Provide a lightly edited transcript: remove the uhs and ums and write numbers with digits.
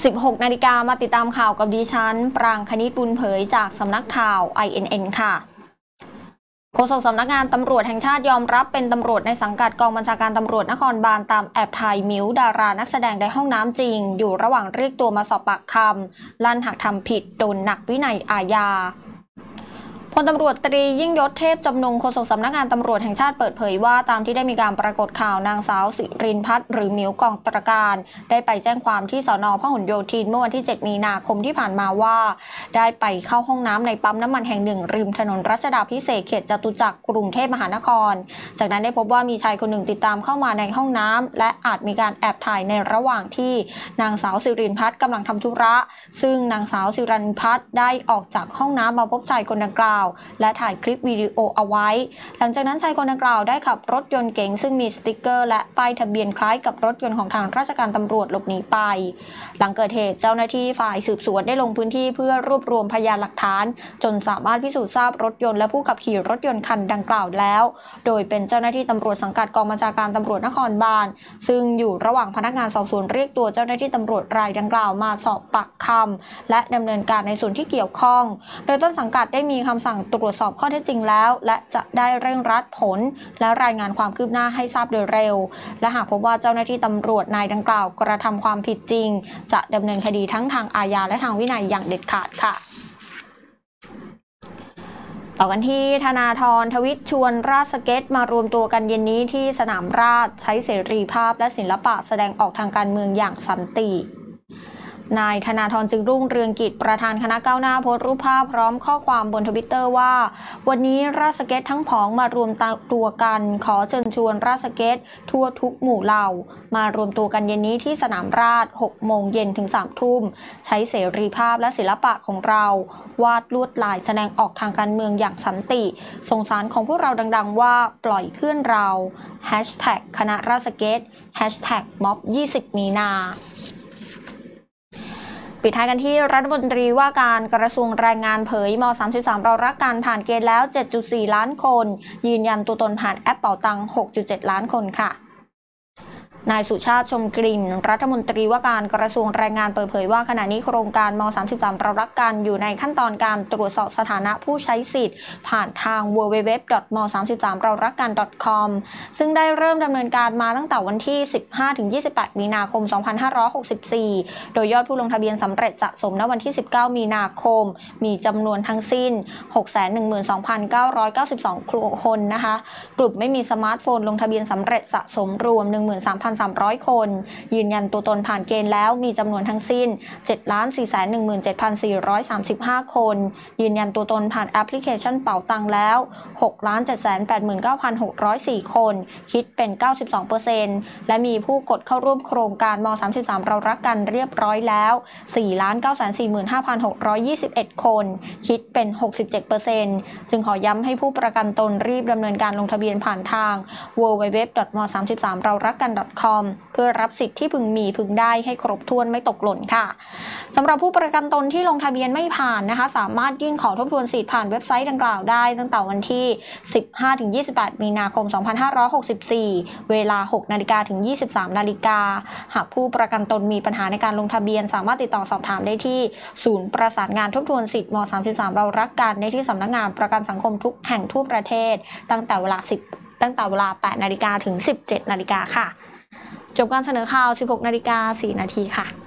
16 นาฬิกามาติดตามข่าวกับดิฉันปรางคณิตบุญเผยจากสำนักข่าว INN ค่ะโฆษกสำนักงานตำรวจแห่งชาติยอมรับเป็นตำรวจในสังกัดกองบัญชาการตำรวจนครบาลตามแอบถ่ายมิวดารานักแสดงในห้องน้ำจริงอยู่ระหว่างเรียกตัวมาสอบปากคำลั่นหากทำผิดโดนหนักวินัยอาญาพลตำรวจตรียิ่งยศเทพจำนงโฆษกสำนักงานตำรวจแห่งชาติเปิดเผยว่าตามที่ได้มีการปรากฏข่าวนางสาวสิรินพัฒน์หรือมิวกองตระการได้ไปแจ้งความที่สน.พหลโยธินเมื่อวันที่ 7 มีนาคมที่ผ่านมาว่าได้ไปเข้าห้องน้ำในปั๊มน้ำมันแห่งหนึ่งริมถนนรัชดาภิเษกเขตจตุจักรกรุงเทพมหานครจากนั้นได้พบว่ามีชายคนหนึ่งติดตามเข้ามาในห้องน้ำและอาจมีการแอบถ่ายในระหว่างที่นางสาวสิรินพัฒน์กำลังทำธุระซึ่งนางสาวสิรินพัฒน์ได้ออกจากห้องน้ำมาพบชายคนดังกล่าวและถ่ายคลิปวิดีโอเอาไว้หลังจากนั้นชายคนดังกล่าวได้ขับรถยนต์เก๋งซึ่งมีสติ๊กเกอร์และป้ายทะเบียนคล้ายกับรถยนต์ของทางราชการตำรวจหลบหนีไปหลังเกิดเหตุเจ้าหน้าที่ฝ่ายสืบสวนได้ลงพื้นที่เพื่อรวบรวมพยานหลักฐานจนสามารถพิสูจน์ทราบรถยนต์และผู้ขับขี่รถยนต์คันดังกล่าวแล้วโดยเป็นเจ้าหน้าที่ตำรวจสังกัดกองบัญชาการตำรวจนครบาลซึ่งอยู่ระหว่างพนักงานสอบสวนเรียกตัวเจ้าหน้าที่ตำรวจรายดังกล่าวมาสอบปากคำและดำเนินการในส่วนที่เกี่ยวข้องโดยต้นสังกัดได้มีคำสั่งตรวจสอบข้อเท็จจริงแล้วและจะได้เร่งรัดผลและรายงานความคืบหน้าให้ทราบโดยเร็วและหากพบว่าเจ้าหน้าที่ตำรวจนายดังกล่าวกระทำความผิดจริงจะดำเนินคดีทั้งทางอาญาและทางวินัยอย่างเด็ดขาดค่ะต่อกันที่ธนาธร ทวิตชวนราษฎรสเก็ตมารวมตัวกันเย็นนี้ที่สนามราษฎรใช้เสรีภาพและศิลปะแสดงออกทางการเมืองอย่างสันตินายธนาธร จึงรุ่งเรืองกิจประธานคณะก้าวหน้าโพสต์รูปภาพพร้อมข้อความบนทวิตเตอร์ว่าวันนี้ราษฎรสเก็ตทั้งผองมารวมตัวกันขอเชิญชวนราษฎรสเก็ตทั่วทุกหมู่เหล่ามารวมตัวกันเย็นนี้ที่สนามราษฎร 6 โมงเย็นถึง 3 ทุ่มใช้เสรีภาพและศิลปะของเราวาดลวดลายแสดงออกทางการเมืองอย่างสันติส่งสารของพวกเราดังๆว่าปล่อยเพื่อนเรา #คณะราษฎรสเก็ต #ม็อบ20 มีนาปิดท้ายกันที่รัฐมนตรีว่าการกระทรวงแรงงานเผยม.33 เรารักกันผ่านเกณฑ์แล้ว 7.4 ล้านคนยืนยันตัวตนผ่านแอปเป๋าตังค์ 6.7 ล้านคนค่ะนายสุชาติชมกลิ่นรัฐมนตรีว่าการกระทรวงแรงงานเปิดเผยว่าขณะนี้โครงการม.33 เรารักกันอยู่ในขั้นตอนการตรวจสอบสถานะผู้ใช้สิทธิ์ผ่านทาง www.m33raurakkan.com ซึ่งได้เริ่มดำเนินการมาตั้งแต่วันที่ 15-28 มีนาคม 2564 โดยยอดผู้ลงทะเบียนสำเร็จสะสมณวันที่ 19 มีนาคมมีจำนวนทั้งสิ้น 612,992 คนนะคะกลุ่มไม่มีสมาร์ทโฟนลงทะเบียนสำเร็จสะสมรวม 13,300 คนยืนยันตัวตนผ่านเกณฑ์แล้วมีจำนวนทั้งสิ้น 7,417,435 คนยืนยันตัวตนผ่านแอปพลิเคชันเป๋าตังแล้ว 6,789,604 คนคิดเป็น 92% และมีผู้กดเข้าร่วมโครงการม.33 เรารักกันเรียบร้อยแล้ว 4,945,621 คนคิดเป็น 67% จึงขอย้ำให้ผู้ประกันตนรีบดำเนินการลงทะเบียนผ่านทาง www.m33raurakkan.com เพื่อรับสิทธิ์ที่พึงมีพึงได้ให้ครบถ้วนไม่ตกหล่นค่ะสำหรับผู้ประกันตนที่ลงทะเบียนไม่ผ่านนะคะสามารถยื่นขอทบทวนสิทธิ์ผ่านเว็บไซต์ดังกล่าวได้ตั้งแต่วันที่ 15-28 มีนาคม 2564 เวลา 6 นาฬิกาถึง 23 นาฬิกาหากผู้ประกันตนมีปัญหาในการลงทะเบียนสามารถติดต่อสอบถามได้ที่ศูนย์ประสานงานทบทวนสิทธิ์ม.33 เรารักกันในที่สำนักงานประกันสังคมทุกแห่งทั่วประเทศตั้งแต่เวลา 8 นาฬิกาถึง 17 นาฬิกาค่ะจบการเสนอข่าว 16 นาฬิกา 4 นาทีค่ะ